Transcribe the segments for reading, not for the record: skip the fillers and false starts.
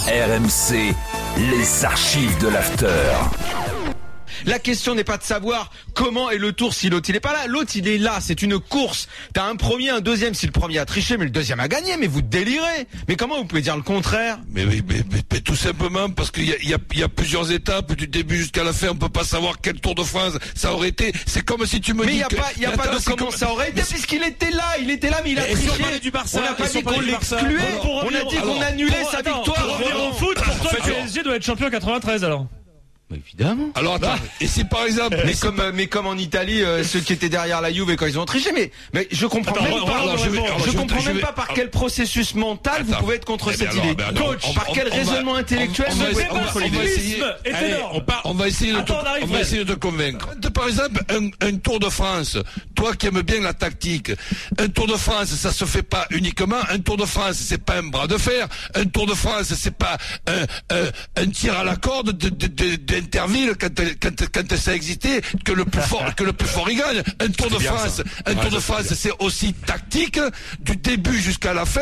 RMC, les archives de l'after. La question n'est pas de savoir comment est le tour si l'autre il est pas là. L'autre il est là, c'est une course. T'as un premier, un deuxième. Si le premier a triché, mais le deuxième a gagné. Mais vous délirez. Mais comment vous pouvez dire le contraire? Mais tout simplement parce qu'il y a plusieurs étapes du début jusqu'à la fin. On peut pas savoir quel Tour de France ça aurait été. C'est comme si tu me dis. Mais il y a pas de comment ça aurait été puisqu'il était là. Il était là, mais il a triché. On n'a pas dit qu'on l'excluait. On a dit qu'on annulait sa victoire. Pour revenir au foot, pour toi, le PSG doit être champion 93 alors. Bah évidemment. Alors attends, et si par exemple, mais comme en Italie, ceux qui étaient derrière la Juve quand ils ont triché, mais je comprends même pas par quel processus mental vous pouvez être contre cette idée. Coach, par quel raisonnement intellectuel vous pouvez être contre l'idée. on va essayer de te convaincre. Par exemple, un Tour de France, toi qui aimes bien la tactique, un Tour de France, ça se fait pas uniquement. Un Tour de France, c'est pas un bras de fer. Un Tour de France, c'est pas un tir à la corde d'Interville quand ça existait que le plus fort il gagne. Un Tour de France, c'est aussi tactique du début jusqu'à la fin.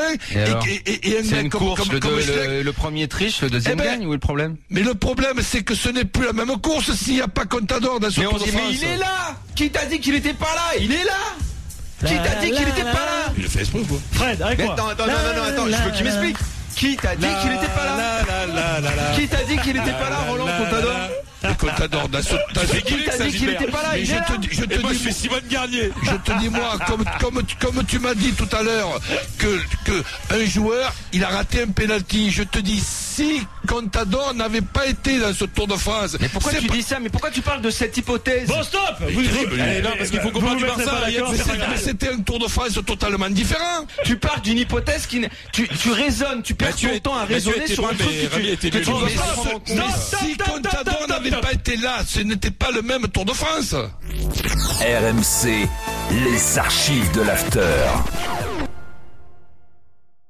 Et c'est une course. Le premier triche, le deuxième gagne. Où est le problème? Mais le problème, c'est que ce n'est plus la même course s'il n'y a pas Contador dans ce Tour de France. Mais il est là. Qui t'a dit qu'il était pas là? Il est là. Qui t'a dit qu'il était pas là? Il le fait exprès quoi. Fred, avec moi. Attends, je veux qu'il m'explique. Qui t'a dit qu'il était pas là? Qui t'a dit qu'il était pas là, Roland Contador? Contador, qui t'a dit qu'il était pas là? Mais je te dis, Simone Garnier. Je te dis moi, comme tu m'as dit tout à l'heure, que un joueur, il a raté un penalty. Je te dis, si Contador n'avait pas été dans ce Tour de France. Mais pourquoi tu dis ça? Mais pourquoi tu parles de cette hypothèse? Bon, stop! Non, parce qu'il faut comprendre du Barça. Mais c'était un Tour de France totalement différent. Tu parles d'une hypothèse qui tu raisonnes, tu perds ton temps à raisonner sur un truc que tu dois pas prendre en compte. Mais si Contador n'avait pas été là, ce n'était pas le même Tour de France. RMC, les archives de l'after.